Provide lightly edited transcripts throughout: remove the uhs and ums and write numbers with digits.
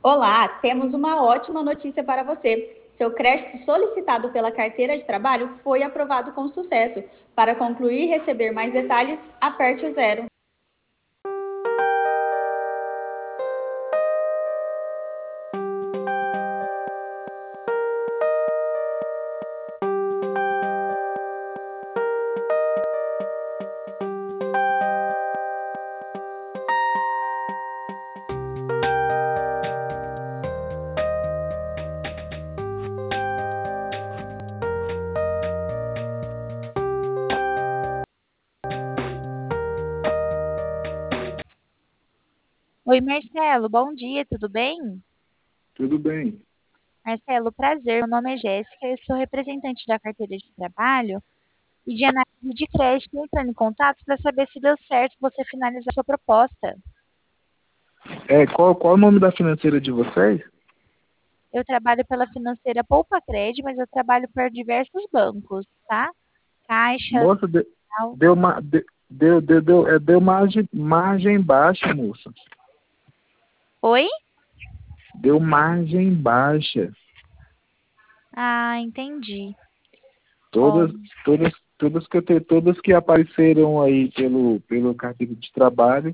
Olá, temos uma ótima notícia para você. Seu crédito solicitado pela carteira de trabalho foi aprovado com sucesso. Para concluir e receber mais detalhes, aperte o zero. Oi, Marcelo, bom dia, tudo bem? Tudo bem. Marcelo, prazer, meu nome é Jéssica, eu sou representante da carteira de trabalho e de análise de crédito, entrando em contato para saber se deu certo você finalizar sua proposta. Qual o nome da financeira de vocês? Eu trabalho pela financeira Poupa Cred, mas eu trabalho por diversos bancos, tá? Caixa, Moça, tal. deu, deu margem baixa, moça. Oi? Deu margem baixa. Ah, entendi. Ó, Todas, todas que apareceram aí pelo carteira de trabalho,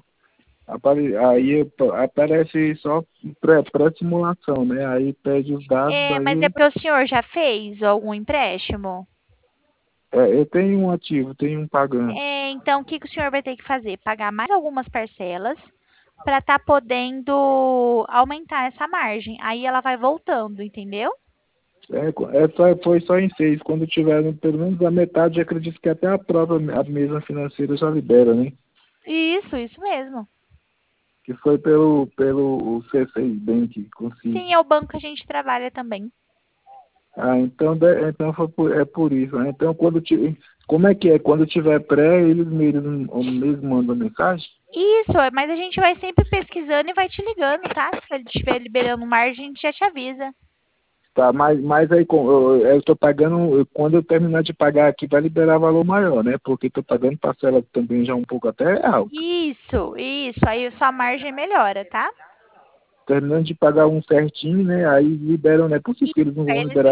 aparece só pré-simulação, né? Aí pede os dados, mas é aí porque o senhor já fez algum empréstimo? eu tenho um ativo, tenho um pagando. Então, o que que o senhor vai ter que fazer? Pagar mais algumas parcelas para estar podendo aumentar essa margem. Aí ela vai voltando, entendeu? Foi só em 6. Quando tiveram pelo menos a metade, acredito que até a mesa financeira já libera, né? Isso mesmo. Que foi pelo C6 Bank, consigo. Sim, é o banco que a gente trabalha também. Ah, então é por isso, né? Então, como é que é? Quando tiver pré, eles mesmos mandam mensagem? Isso, mas a gente vai sempre pesquisando e vai te ligando, tá? Se ele estiver liberando margem, a gente já te avisa. Tá, mas aí eu tô pagando, quando eu terminar de pagar aqui, vai liberar valor maior, né? Porque tô pagando parcela também já um pouco até alto. Isso. Aí sua margem melhora, tá? Terminando de pagar um certinho, né? Aí liberam, né? Por isso Isso, que eles não aí vão eles liberar